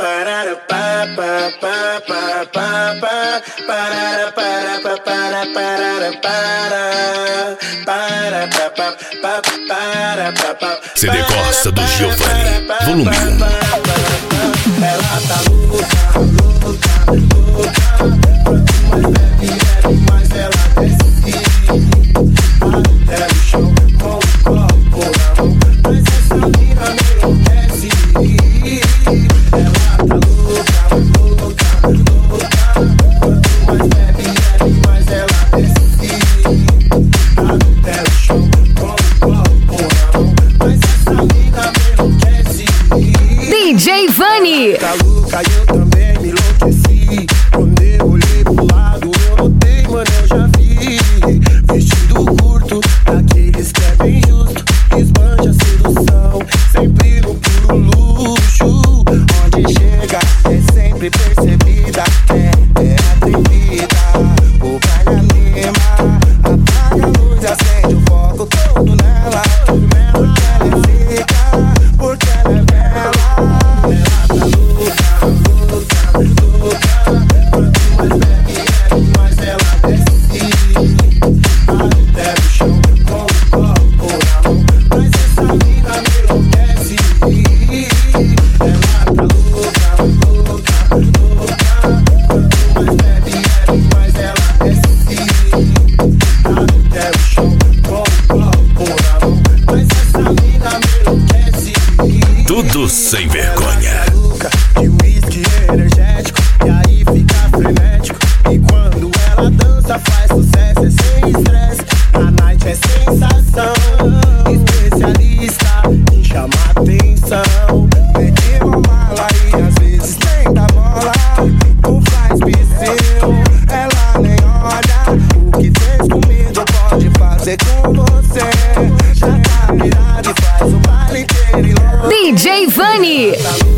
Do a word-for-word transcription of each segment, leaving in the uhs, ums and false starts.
Parara pa pa pa pa pa pa parara para pa para parara para para pa pa pa para pa pa. C D Costa do Giovanni, volume um. Ela tá louca, louca, louca. Quanto mais bebe, bebe, mais ela desce. Até o chão com o copo na mão. Mas essa mina me enlouquece. Ela tá louca, louca, louca. Quanto mais bebe, bebe, mais ela desce. Até o chão com o copo na mão. Mas essa mina me enlouquece. D J Vani. Tá louca e eu também me enlouqueci. Quando eu olhei pro lado eu notei, mano, eu já vi. Vestido curto, daqueles que é bem justo. Esbanja a sedução, sempre no puro luxo. Onde chega é sempre percebida. É, é atrevida, o vai na lima. Apaga a luz, acende o foco todo nela. Porque ela é seca, porque ela é bela. Ela tá louca, louca, louca. Quanto mais bebe, bebe, mais ela desce. Até o chão com o copo na mão. Mas essa mina me enlouquece. Ela tá louca, louca, louca. Quanto mais bebe, bebe, mais ela desce. Até o chão com o copo na mão. Mas essa mina me enlouquece. Tudo sem vergonha. De whisky energético, e aí fica frenético. E quando ela dança faz sucesso, é sem estresse. Na night é sensação, especialista em chamar atenção. Mete uma mala e às vezes nem dá bola. Tu faz pisceu, ela nem olha. O que fez comigo pode fazer com você. Já tá virado e faz o baile inteiro e louco. D J Vani.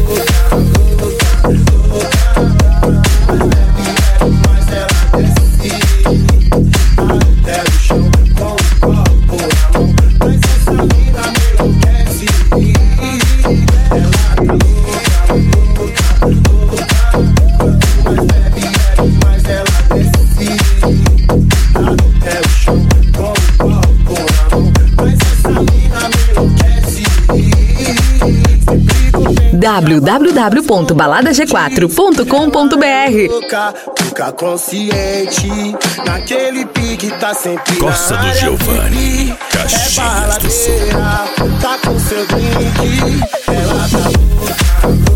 w w w ponto balada g quatro ponto com ponto b r. Fica consciente, naquele pique tá sempre Costa do Giovanni, Caxias do Sul. Tá com seu drink, ela tá louca.